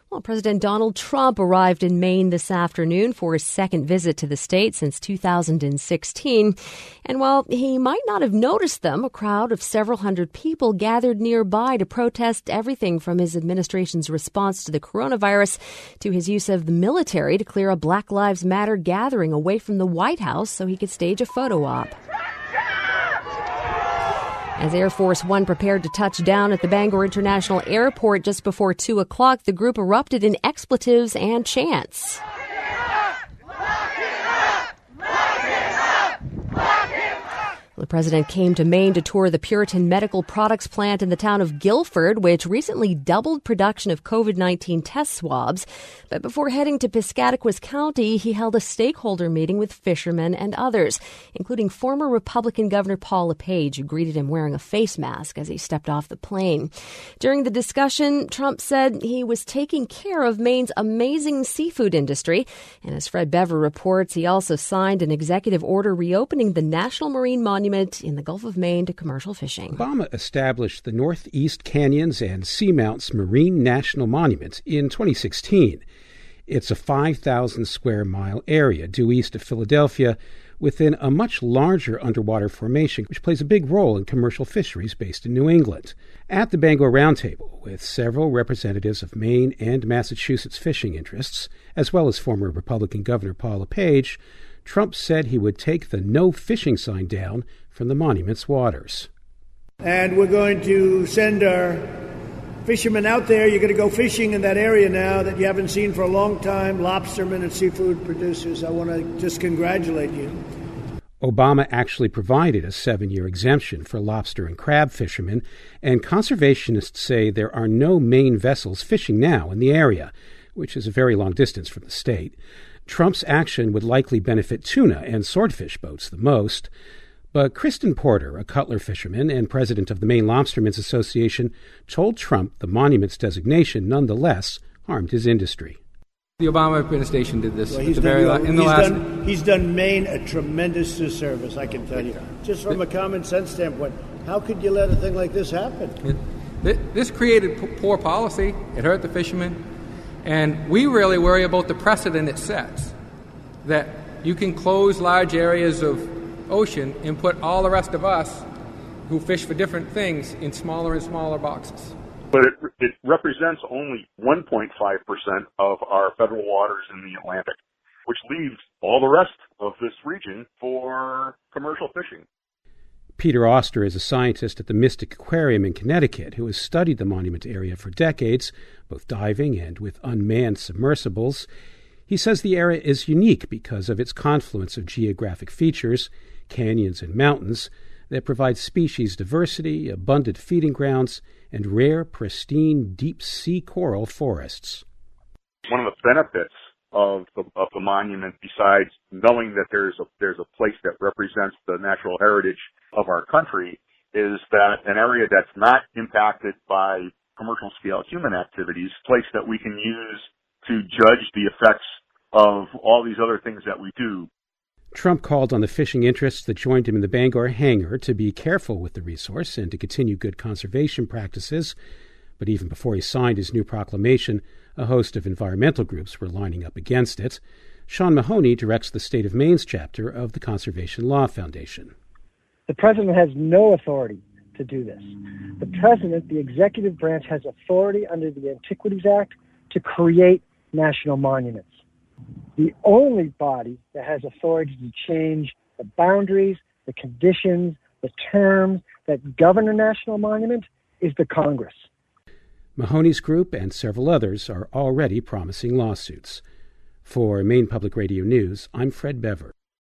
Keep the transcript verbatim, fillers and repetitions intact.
Well, President Donald Trump arrived in Maine this afternoon for his second visit to the state since two thousand sixteen. And while he might not have noticed them, a crowd of several hundred people gathered nearby to protest everything from his administration's response to the coronavirus to his use of the military to clear a Black Lives Matter gathering away from the White House so he could stage a photo op. As Air Force One prepared to touch down at the Bangor International Airport just before two o'clock, the group erupted in expletives and chants. The president came to Maine to tour the Puritan Medical Products plant in the town of Guilford, which recently doubled production of covid nineteen test swabs. But before heading to Piscataquis County, he held a stakeholder meeting with fishermen and others, including former Republican Governor Paul LePage, who greeted him wearing a face mask as he stepped off the plane. During the discussion, Trump said he was taking care of Maine's amazing seafood industry. And as Fred Bever reports, he also signed an executive order reopening the National Marine Monument in the Gulf of Maine to commercial fishing. Obama established the Northeast Canyons and Seamounts Marine National Monument in twenty sixteen. It's a five thousand square mile area due east of Philadelphia within a much larger underwater formation, which plays a big role in commercial fisheries based in New England. At the Bangor Roundtable, with several representatives of Maine and Massachusetts fishing interests, as well as former Republican Governor Paul LePage, Trump said he would take the no fishing sign down from the monument's waters. And we're going to send our fishermen out there. You're going to go fishing in that area now that you haven't seen for a long time, lobstermen and seafood producers. I want to just congratulate you. Obama actually provided a seven-year exemption for lobster and crab fishermen, and conservationists say there are no Maine vessels fishing now in the area, which is a very long distance from the state. Trump's action would likely benefit tuna and swordfish boats the most. But Kristen Porter, a cutler fisherman and president of the Maine Lobstermen's Association, told Trump the monument's designation nonetheless harmed his industry. The Obama administration did this well, at the very done, la- in the he's last. Done, he's done Maine a tremendous disservice, I can tell you. Just from a common sense standpoint, how could you let a thing like this happen? It, this created p- poor policy. It hurt the fishermen. And we really worry about the precedent it sets, that you can close large areas of ocean and put all the rest of us who fish for different things in smaller and smaller boxes. But it, it represents only one point five percent of our federal waters in the Atlantic, which leaves all the rest of this region for commercial fishing. Peter Oster is a scientist at the Mystic Aquarium in Connecticut who has studied the monument area for decades, both diving and with unmanned submersibles. He says the area is unique because of its confluence of geographic features, canyons and mountains, that provide species diversity, abundant feeding grounds, and rare, pristine, deep-sea coral forests. One of the benefits of the, of the monument, besides knowing that there's a, there's a place that represents the natural heritage of our country, is that an area that's not impacted by commercial-scale human activities, a place that we can use to judge the effects of all these other things that we do. Trump called on the fishing interests that joined him in the Bangor hangar to be careful with the resource and to continue good conservation practices. But even before he signed his new proclamation, a host of environmental groups were lining up against it. Sean Mahoney directs the State of Maine's chapter of the Conservation Law Foundation. The president has no authority to do this. The president, the executive branch, has authority under the Antiquities Act to create national monuments. The only body that has authority to change the boundaries, the conditions, the terms that govern a national monument is the Congress. Mahoney's group and several others are already promising lawsuits. For Maine Public Radio News, I'm Fred Bever.